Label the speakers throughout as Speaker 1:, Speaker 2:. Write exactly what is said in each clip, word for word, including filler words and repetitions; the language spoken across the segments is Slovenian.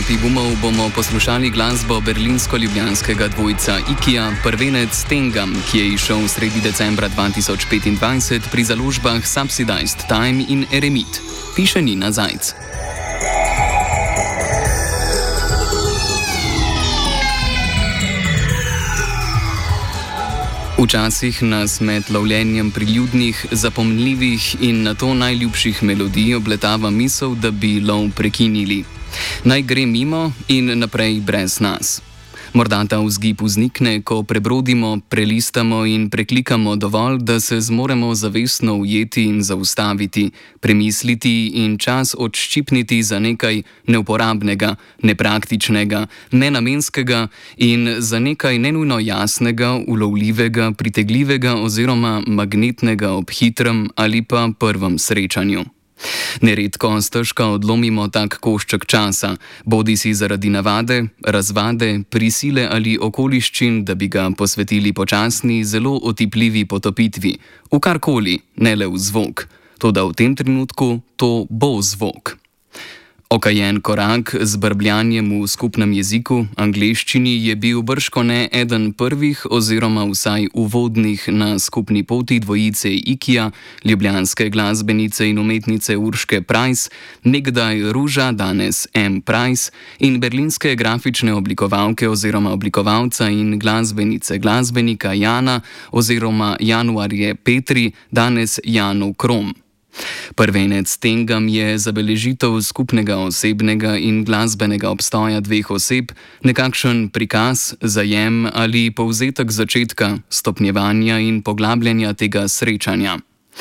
Speaker 1: vrsti Bumov bomo poslušali glasbo berlinsko-ljubljanskega dvojca IKEA Prvenec Tengam, ki je izšel sredi decembra dva tisoč petindvajset pri založbah Subsidized Time in Eremit. Piše Nina Zajc. Včasih nas med lovljenjem priljudnih, zapomnljivih in nato najljubših melodij obletava misel, da bi lov prekinili. Naj gre mimo in naprej brez nas. Morda ta vzgib vznikne, ko prebrodimo, prelistamo in preklikamo dovolj, da se zmoremo zavestno ujeti in zaustaviti, premisliti in čas odščipniti za nekaj neuporabnega, nepraktičnega, nenamenskega in za nekaj nenujno jasnega, ulovljivega, pritegljivega oziroma magnetnega ob hitrem ali pa prvem srečanju. Neredko stežka odlomimo tak košček časa, bodi si zaradi navade, razvade, prisile ali okoliščin, da bi ga posvetili počasni, zelo otipljivi potopitvi, v karkoli, ne le v zvok. Toda v tem trenutku to bo zvok. Okajen korak z brbljanjem v skupnem jeziku, angleščini, je bil bržkone eden prvih oziroma vsaj uvodnih na skupni poti dvojice IKEA, ljubljanske glasbenice in umetnice Urške Price, nekdaj Ruža, danes M. Price, in berlinske grafične oblikovalke oziroma oblikovalca in glasbenice glasbenika Jana oziroma Januarje Petri, danes Janu Krom. Prvenec Tengam je zabeležitev skupnega osebnega in glasbenega obstoja dveh oseb, nekakšen prikaz, zajem ali povzetek začetka, stopnjevanja in poglabljanja tega srečanja.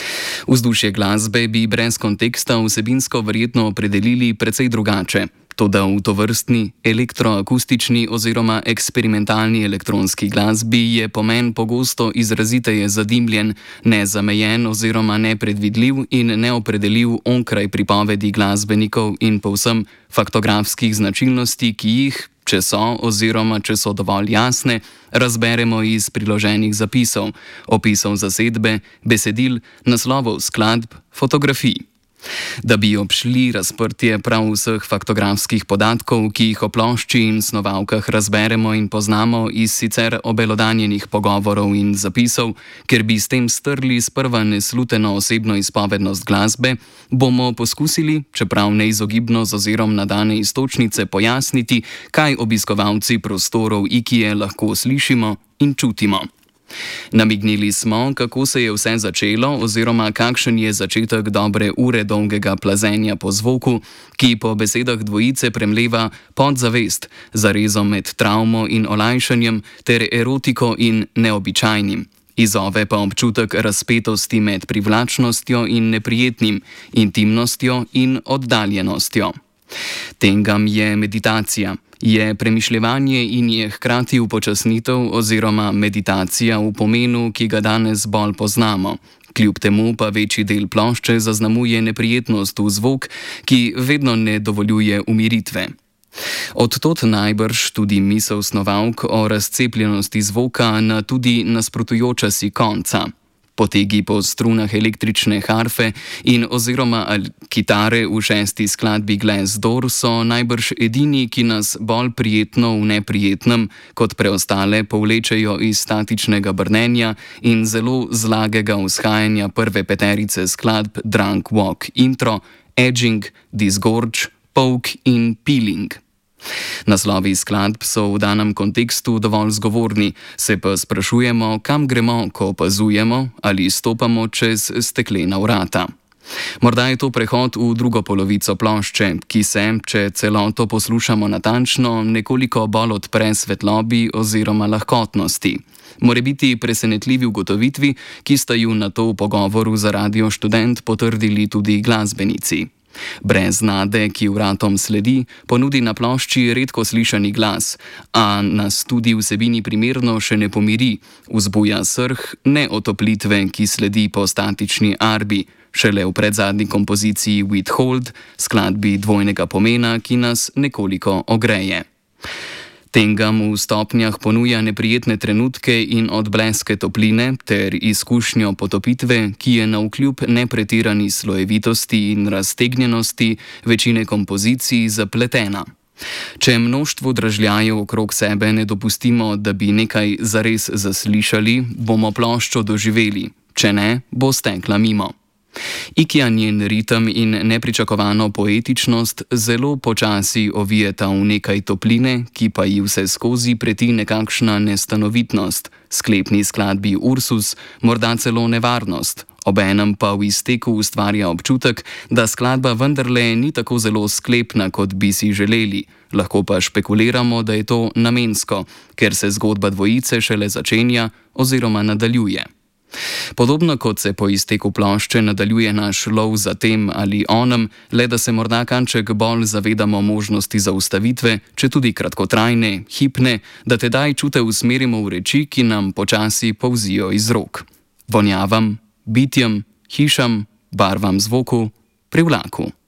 Speaker 1: Vzdušje glasbe bi brez konteksta vsebinsko verjetno opredelili precej drugače. Toda v tovrstni elektroakustični oziroma eksperimentalni elektronski glasbi je pomen pogosto izraziteje zadimljen, nezamejen oziroma nepredvidljiv in neopredeljiv onkraj pripovedi glasbenikov in povsem faktografskih značilnosti, ki jih, če so oziroma če so dovolj jasne, razberemo iz priloženih zapisov, opisov zasedbe, besedil, naslovov skladb, fotografij. Da bi obšli razprtje prav vseh faktografskih podatkov, ki jih o plošči in snovalkah razberemo in poznamo iz sicer obelodanjenih pogovorov in zapisov, ker bi s tem strli sprva nesluteno osebno izpovednost glasbe, bomo poskusili, čeprav neizogibno z ozirom na dane iztočnice, pojasniti, kaj obiskovalci prostorov IKEA lahko slišimo in čutimo. Namignili smo, kako se je vse začelo oziroma kakšen je začetek dobre ure dolgega plazenja po zvoku, ki po besedah dvojice premleva podzavest, zarezom med travmo in olajšanjem ter erotiko in neobičajnim. Izove pa občutek razpetosti med privlačnostjo in neprijetnim, intimnostjo in oddaljenostjo. Tengam je meditacija. Je premišljevanje in je hkrati upočasnitev oziroma meditacija v pomenu, ki ga danes bolj poznamo. Kljub temu pa večji del plošče zaznamuje neprijetnost v zvok, ki vedno ne dovoljuje umiritve. Od tod najbrž tudi misel snovalk o razcepljenosti zvoka na tudi nasprotujoča si konca. Potegi po strunah električne harfe in oziroma kitare v šesti skladbi Glass Door so najbrž edini, ki nas bolj prijetno v neprijetnem, kot preostale povlečejo iz statičnega brnenja in zelo zlagega vzhajanja prve peterice skladb Drunk Walk Intro, Edging, Disgorge, Poke in Peeling. Naslovi skladb so v danem kontekstu dovolj zgovorni, se pa sprašujemo, kam gremo, ko opazujemo ali stopamo čez steklena vrata. Morda je to prehod v drugo polovico plošče, ki se, če celoto poslušamo natančno, nekoliko bolj odpre svetlobi oziroma lahkotnosti. Morebiti presenetljivi ugotovitvi, ki sta ju na to v pogovoru za Radio Študent potrdili tudi glasbenici. Brez nade, ki vratom sledi, ponudi na plošči redko slišani glas, a nas tudi vsebini primerno še ne pomiri, vzbuja srh neotoplitve, ki sledi po statični arbi, šele v predzadnji kompoziciji Withhold, skladbi dvojnega pomena, ki nas nekoliko ogreje. Tengam v stopnjah ponuja neprijetne trenutke in odbleske topline ter izkušnjo potopitve, ki je navkljub nepretirani slojevitosti in raztegnjenosti večine kompozicij zapletena. Če mnoštvu dražljajev okrog sebe ne dopustimo, da bi nekaj zares zaslišali, bomo ploščo doživeli, če ne, bo stekla mimo. Ikea njen ritem in nepričakovano poetičnost zelo počasi ovijeta v nekaj topline, ki pa ji vse skozi preti nekakšna nestanovitnost, sklepni skladbi Ursus morda celo nevarnost, obenem pa v izteku ustvarja občutek, da skladba vendarle ni tako zelo sklepna, kot bi si želeli, lahko pa špekuliramo, da je to namensko, ker se zgodba dvojice šele začenja oziroma nadaljuje. Podobno kot se po izteku plošče nadaljuje naš lov za tem ali onem, le da se morda kanček bolj zavedamo možnosti zaustavitve, če tudi kratkotrajne, hipne, da tedaj čute usmerimo v reči, ki nam počasi polzijo iz rok. Vonjavam, bitjem, hišam, barvam zvoku, privlaku.